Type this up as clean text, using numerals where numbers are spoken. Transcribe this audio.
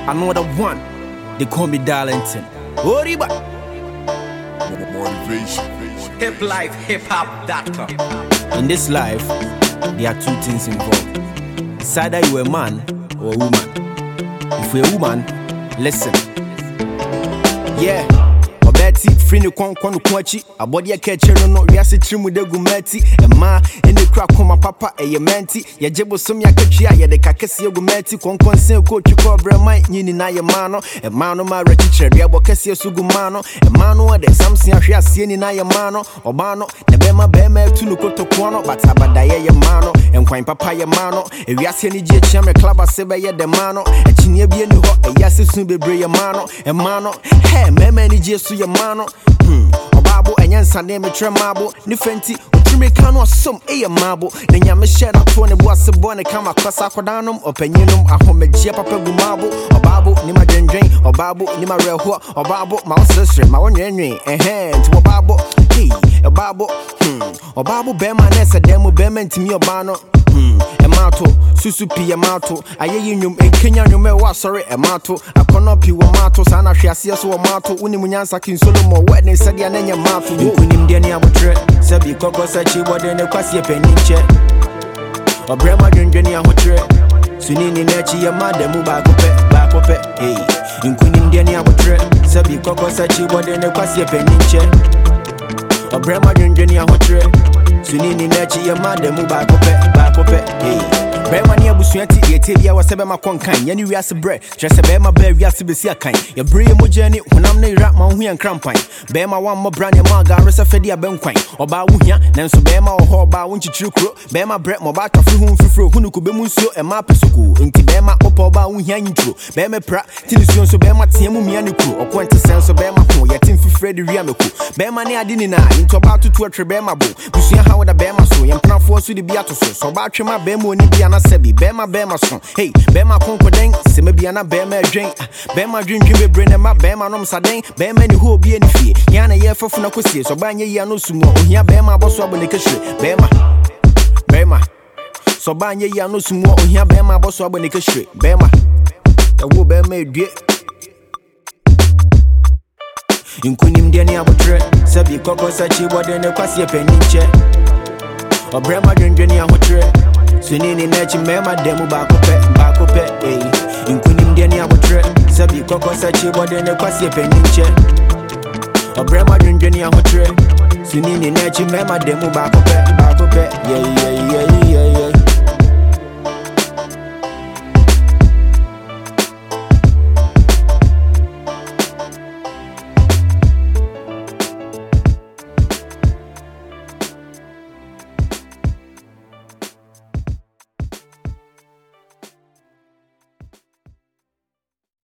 Another one, they call me Darlington. Oriba. Motivation. HipLifeHipHop.com. In this life, there are two things involved. It's either you're a man or a woman. If you're a woman, listen. Yeah. Betty, free no con quachi, a body a catcher no yassi trimu de gumeti, and ma in the crack my papa a yamenti, ya jebo some yakachia, ya de cacassia gumeti, con consent coach you cobra my nini na yamano, and mano ma rechicher, yabocasia sugumano, and mano de something I shall see in na yamano, or bano, the bema bema to no coto quano, but abadaya yamano, and quine papa yamano, if yasini jam a club a sebaya de mano, and chinia bien ho, a yassi soon be bray mano, and mano, hey, memani jesu mano, Obabo and Yansa name a tremabo, Nifenti, Utrimicano, some a marble, then Yamisha, 20 was a bonnet, come across Aquadanum, or Penunum, a home Japa Gumabo, or Babu, Nima Drain, or Babu, Nima Reho, or Babu, Mouse Sister, my own ring, and hand to a Babu, hey, a Babu, or Babu Bema Nessa, demo Beman to me or Bano. Emato, Susupi Amato, Ayayum, and Kenya, you may was sorry, Emato, a conopi, Wamato, Sana Shiasia, so Amato, Unimunyansa, King Solomon, Wedney, Sadia, and Yamato, you win him, Dania, Sabi Coco Sachi, what in a Quasia Peniche, or Brema Denia Hotre, Sunini Nachi, Yamada, back up, hey, in Queen Dania Hotre, Sabi Coco Sachi, what in a Quasia Peniche, or Brema Denia Hotre. Sunini Nachi, your mother, move back up, hey. Bemania Busuati, Yetia was a Bema Concan, Yanni Ras bread, just a Bema bear, Yasibisia kind. Your brilliant Mujani, when I'm named Ratman, and Crampine. Bema one more brand, your Marga, Ressa Fedia Benquine, or Bawuya, Nanso Bema or Hoba, Winchi True, Bema Brett, Mobata, who could be Muso and Mapisuku, into Bema, Opoba, Unyan True, Bema Pratt, Tinisun, so Bema Tiamu Mianiku, or Quintessence of Bema, Yatin Freddy Riamiku, Bema Nia Dinina, into about to a Trebema Bo, Busia Howard Bema so, and Planfo to the Beatus, so Bachima Bemo Nibiana Sebi, Bema son, hey, Bema Concording, Semibiana Bema drink, Bema drinking brain and my Bema nom Sadeng, Bema who will be any fee, Yana Ye for Funacosi, so Banya Yano Sumo, here Bema Boss Wabonicashri, Bema, so Banya Yano Sumo, here Bema Boss Wabonicashri, Bema, the wool Bema dear. In Kunim Dania Hotre, Sabi Coco Sachi, what in a Quasia Peniche, or Brema Denia Hotre, Sunini Nachi Mema Demo back up, hey. In Kunim Dania Hotre, Sabi Coco Sachi, what in a Quasia Peniche, or Brema Denia Hotre, Sunini Nachi Mema Demo back up, yeah.